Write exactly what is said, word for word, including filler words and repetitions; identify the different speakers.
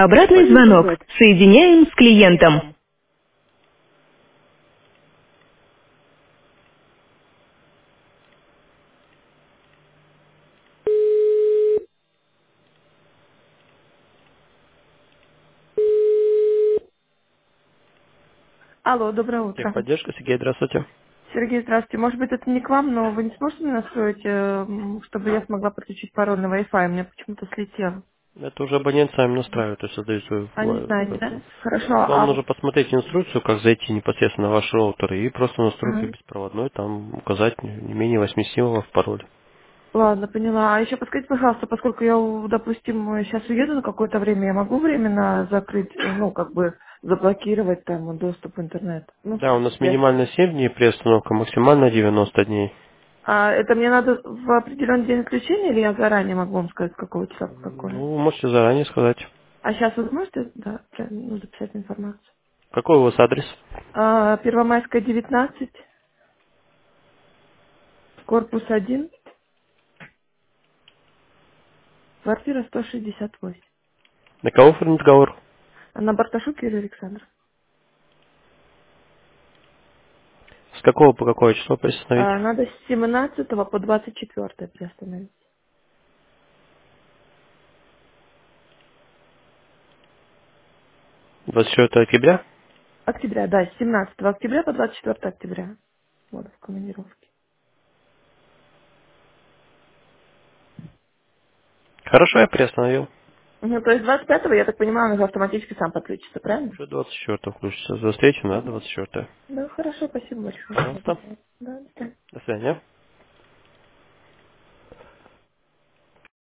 Speaker 1: Обратный звонок. Соединяем с клиентом. Алло, доброе утро.
Speaker 2: Техподдержка, Сергей, здравствуйте.
Speaker 1: Сергей, здравствуйте. Может быть, это не к вам, но вы не сможете мне настроить, э, м, чтобы я смогла подключить пароль на Wi-Fi? У меня почему-то слетел.
Speaker 2: Это уже абонент сами настраивает, то есть создает свою
Speaker 1: А не
Speaker 2: в-
Speaker 1: знаете,
Speaker 2: это.
Speaker 1: да? Хорошо,
Speaker 2: Вам
Speaker 1: а...
Speaker 2: нужно посмотреть инструкцию, как зайти непосредственно на ваш роутер и просто настройкой
Speaker 1: Мгм.
Speaker 2: беспроводной там указать не не менее восьми символов пароль.
Speaker 1: Ладно, поняла. А еще подскажите, пожалуйста, поскольку я, у- допустим, сейчас уеду на какое-то время, я могу временно закрыть, э, ну, как бы заблокировать там доступ в интернет? Ну,
Speaker 2: Да, у нас
Speaker 1: я...
Speaker 2: минимально семь дней приостановка, максимально девяносто дней.
Speaker 1: А это мне надо в определенный день отключения, или я заранее могу вам сказать, с какого числа по какое?
Speaker 2: Ну, можете заранее сказать.
Speaker 1: А сейчас вы сможете, да, про- ну, записать информацию?
Speaker 2: Какой у вас адрес?
Speaker 1: А, Первомайская, девятнадцать, корпус один, квартира сто шестьдесят восемь.
Speaker 2: На кого оформить договор?
Speaker 1: А на Барташук Юрий Александр.
Speaker 2: С какого по какое число приостановить?
Speaker 1: А, надо с семнадцатого по двадцать четвёртое приостановить.
Speaker 2: двадцать четвёртого октября?
Speaker 1: Октября, да, с семнадцатого октября по двадцать четвёртое октября. Вот, в командировке.
Speaker 2: Хорошо, я приостановил.
Speaker 1: Ну, то есть двадцать пятого, я так понимаю, он уже автоматически сам подключится, правильно?
Speaker 2: Уже двадцать четвёртого включится. За встречу, да,
Speaker 1: Ага.
Speaker 2: двадцать четвёртого.
Speaker 1: Да, хорошо, спасибо большое.
Speaker 2: Пожалуйста.
Speaker 1: Да, до свидания.
Speaker 2: До свидания.